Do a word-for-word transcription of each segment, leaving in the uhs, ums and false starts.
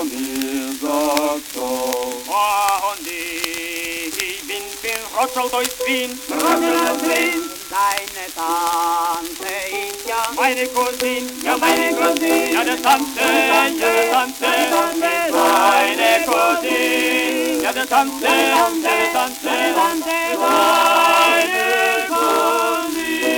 und ihr sagt so. Oh, und ich bin, bin Rotschel durch Wien, Rotschel aus Wien. Deine Tante ist ja meine Cousine, Ja, meine Cousine. ja, der Tante, ja, der Tante, meine Cousine, ja, der Tante, ja, der Tante, meine Cousine.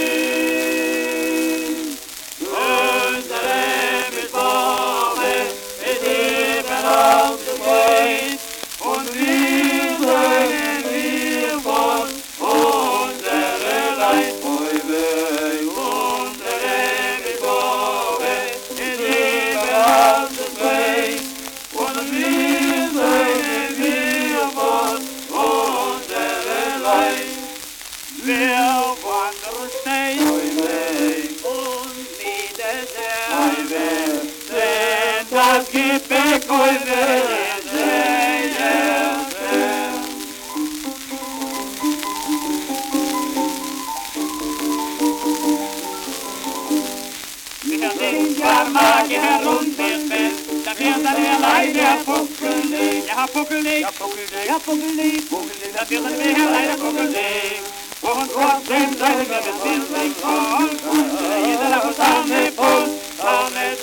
Unsere Mitbauer ist eben auf dem Weg und wir sagen wir von unserer Leid. Wir wandern schnell und wiedersehen, denn das Gepäck und wir sehen. Wir werden den Jahrmarkt herunterfällt, da wird dann der leider Puckelding. Ja, Puckelding, ja, Puckelding, ja, Puckelding, Puckelding, da wird dann der leider Puckelding. Und trotzdem seid ihr mit mir nicht voll. Jeder nach uns an den Fuß,